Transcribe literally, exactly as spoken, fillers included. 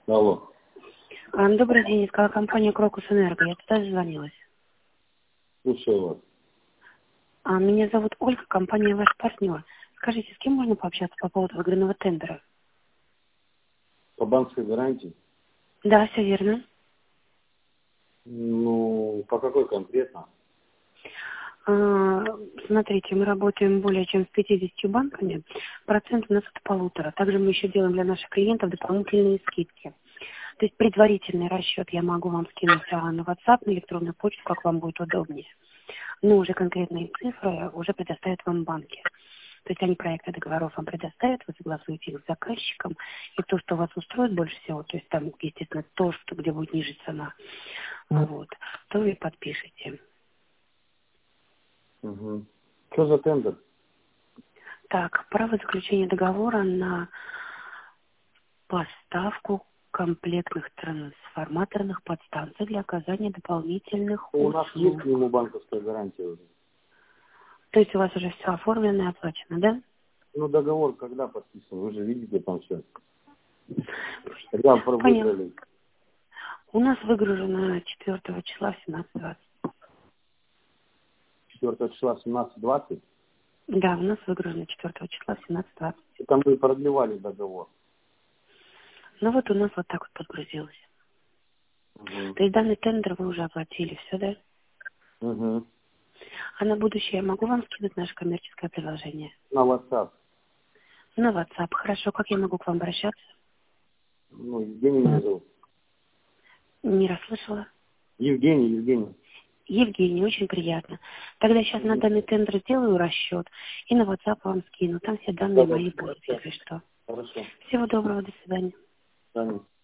Алло. А, Добрый день, искала компания Крокус Энерго. Я туда звонилась. Слушаю вас. А, меня зовут Ольга, компания ваш партнер. Скажите, с кем можно пообщаться по поводу выигранного тендера? По банковской гарантии? Да, все верно. Ну, по какой конкретно? А, смотрите, мы работаем более чем с пятьюдесятью банками. Процент у нас от полутора. Также мы еще делаем для наших клиентов дополнительные скидки. То есть предварительный расчет я могу вам скинуть а, на WhatsApp, на электронную почту, как вам будет удобнее. Но уже конкретные цифры уже предоставят вам банки. То есть они проекты договоров вам предоставят, вы согласуете их с заказчиком, и то, что вас устроит больше всего, то есть там, естественно, то, что, где будет ниже цена, вот, то вы подпишете. Угу. Что за тендер? Так, право заключения договора на поставку комплектных трансформаторных подстанций для оказания дополнительных У нас есть услуг. к нему банковская гарантия уже. То есть у вас уже все оформлено и оплачено, да? Ну, договор когда подписан? Вы же видите там все. Когда про- Понял. выиграли? У нас выгружено четвёртого числа в семнадцать двадцать. четвёртого числа семнадцать двадцать. Да, у нас выгружено четвёртого числа в семнадцать двадцать. Там мы продлевали договор. Ну вот у нас вот так вот подгрузилось. Угу. То есть данный тендер вы уже оплатили, все, да? Угу. А на будущее я могу вам скинуть наше коммерческое предложение? На WhatsApp. На WhatsApp. Хорошо, как я могу к вам обращаться? Ну, Евгений меня зовут. Не расслышала. Евгений, Евгений. Евгений, очень приятно. Тогда сейчас на Угу. данный тендер сделаю расчет и на WhatsApp вам скину. Там все данные Да-да. мои будут, если что. Хорошо. Всего доброго, до свидания. До свидания.